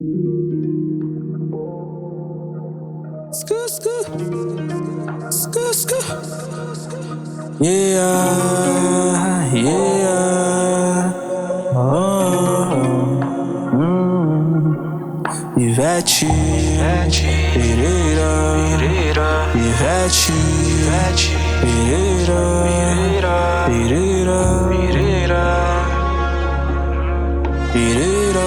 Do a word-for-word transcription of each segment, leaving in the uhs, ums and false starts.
Scoot, scoot, scoot, scoot. Yeah, yeah. Oh, hum. Ivete, Pereira, Ivete, Pereira, Pereira, Pereira.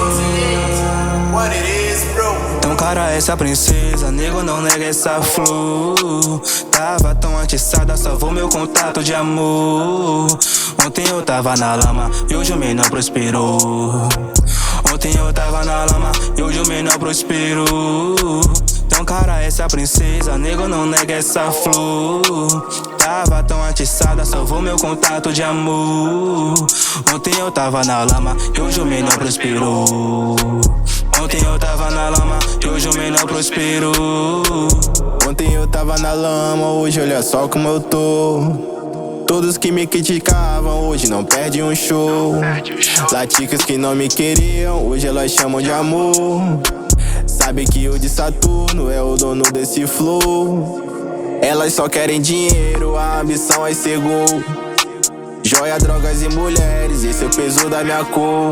What it is, bro? Tão cara essa princesa, nego não nega essa flor. Tava tão atiçada, salvou meu contato de amor. Ontem eu tava na lama e hoje o menor prosperou. Ontem eu tava na lama e hoje o menor prosperou. Tão cara essa princesa, nego não nega essa flor. Tava tão atiçada, salvou meu contato de amor. Ontem eu tava na lama e hoje o menor prosperou. Ontem eu tava na lama e hoje o menor prosperou. Ontem eu tava na lama, hoje olha só como eu tô. Todos que me criticavam, hoje não perdem um show. Laticas que não me queriam, hoje elas chamam de amor. Sabe que o de Saturno é o dono desse flow. Elas só querem dinheiro, a ambição é ser gol. Joia, drogas e mulheres, esse é o peso da minha cor.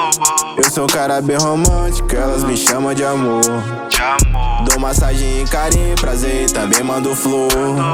Eu sou um cara bem romântico, elas me chamam de amor. Dou massagem e carinho, prazer e também mando flor.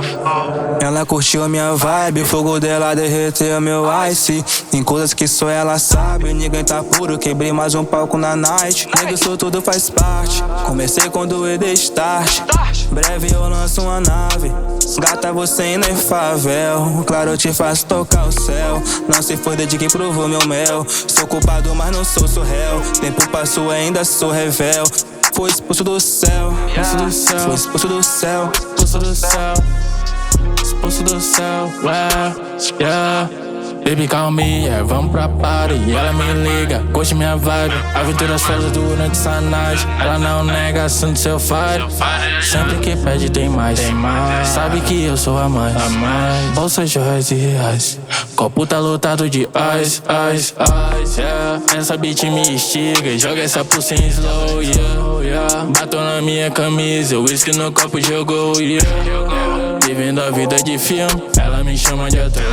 Ela curtiu a minha vibe, o fogo dela derreteu meu ice. Tem coisas que só ela sabe, ninguém tá puro. Quebrei mais um palco na night, nego, isso tudo faz parte. Comecei quando eu dei start, breve eu lanço uma nave. Gata, você ainda é favel, claro eu te faço tocar o céu. Não se foi de quem provou meu mel. Sou culpado, mas não sou surreal. Tempo passou, ainda sou revel. Foi expulso do céu, expulso do céu, foi expulso do céu, expulso do céu, Expulso do céu, yeah, yeah. Baby, calma aí, yeah, vamos pra party. E ela me liga, curte minha vibe. Aventuras feras durante essa night. Ela não nega, assunto seu fire. Sempre que pede tem mais. Sabe que eu sou a mais. Bolsa, joias e reais. Copo tá lotado de ice, ice, ice, yeah. Essa beat me instiga, joga essa pulsa em slow, yeah, yeah. Batom na minha camisa, whisky no copo jogou, yeah. Vivendo a vida de filme, ela me chama de ator.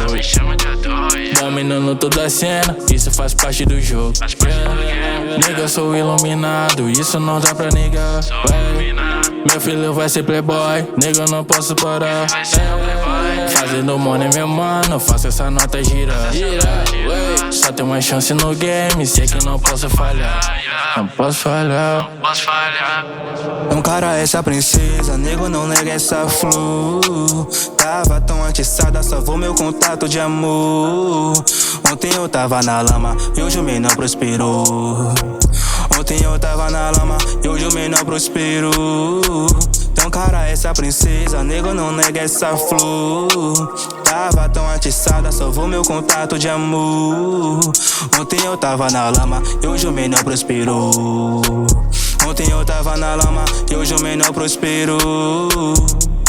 Dominando toda a cena, isso faz parte do jogo. Yeah. Nega, eu sou iluminado, isso não dá pra negar. Yeah. Meu filho vai ser playboy, nega, eu não posso parar. Yeah. Fazendo money, meu mano, faço essa nota girar. Yeah. Só tem uma chance no game, sei que não posso falhar. Não posso falhar. Tão cara essa princesa, nego não nega essa flor. Tava tão atiçada, salvou meu contato de amor. Ontem eu tava na lama e hoje o menor prosperou. Ontem eu tava na lama e hoje o menor prosperou. Tão cara essa princesa, nego não nega essa flor. Tava tão atiçada, salvou meu contato de amor. Ontem eu tava na lama e hoje o menor prosperou. Ontem eu tava na lama e hoje o menor prosperou.